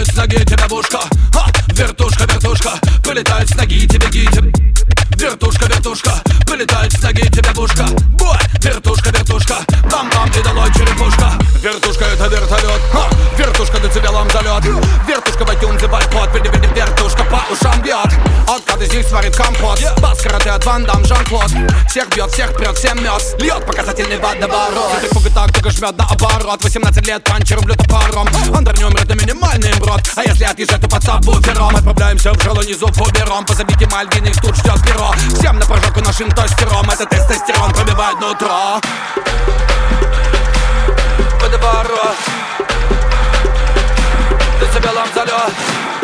Прилетает с ноги тебе бушка, вертушка, вертушка, прилетает с ноги тебе гитя. Вертушка, вертушка, прилетает с ноги тебе бушка. Бой, вертушка, вертушка, бам-бам и долой черепушка. Вертушка это вертолет, вертушка децибелом залет. Вертушка в iTunes и iPod, види, вертушка по ушам бьет. Откуда здесь сварит компот, бас карате от Ван Дам, Жан-Клод. Всех бьет, всех прет, всем мёд, льет показательный водоворот. Центрифуга так, только жмет наоборот. 18 лет, панчи рублю топором. Андер не умрет, на минимальный брод. А если отъезжать, то под сабвуфером. Отправляемся в жилу низу фубером. Позовите Мальвины, их тут ждет перо. Всем на прожарку нашим тостером. Это тестостерон пробивает нутро. Водоворот, децибелом залет.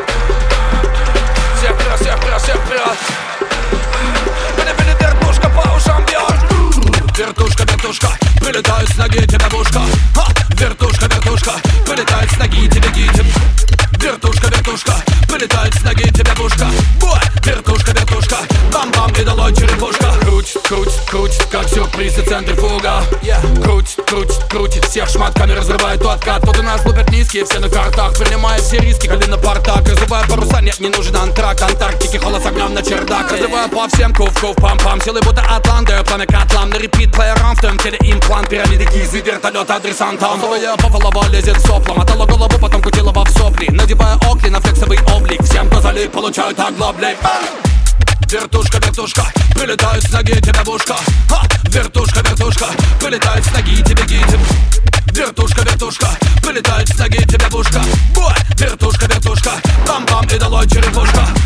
Всех прет, всех прет, всех прет. Били-били, вертушка по ушам бьет. Вертушка, вертушка, прилетает с ноги тебе бушка. Вертушка, вертушка, прилетает с ноги тебе гитя. Вертушка, вертушка, прилетает с ноги тебе бушка. Бой, вертушка, вертушка, бам-бам и долой черепушка. Крутит, крутит, крутит, как сюрприз и центрифуга. Крутит, крутит, крутит, всех шматками разрывает откат. Тут у нас лупят низкие, все на картах. Принимая все риски, коли на портак. Разрывая паруса, нет, не нужен антракт. Антарктики, холод с огнем на чердак. Разрывая по всем кув-кув, пам-пам. Силы будто атланты, пламя котлам. На репит плеером, в твоем теле имплант. Пирамиды гизы, вертолет адресантом. Новая попалова лезет соплом. Мотала голову, потом кутилова в сопли. Надевая окли на флексовый облик. Всем, кто залип, получают оглоблей. Вертушка, вертушка, прилетает с ноги тебе бушка. Вертушка, вертушка, прилетает с ноги тебе гитя. Вертушка, вертушка, прилетает с ноги тебе бушка. Бой, вертушка, вертушка, бам-бам и долой черепушка.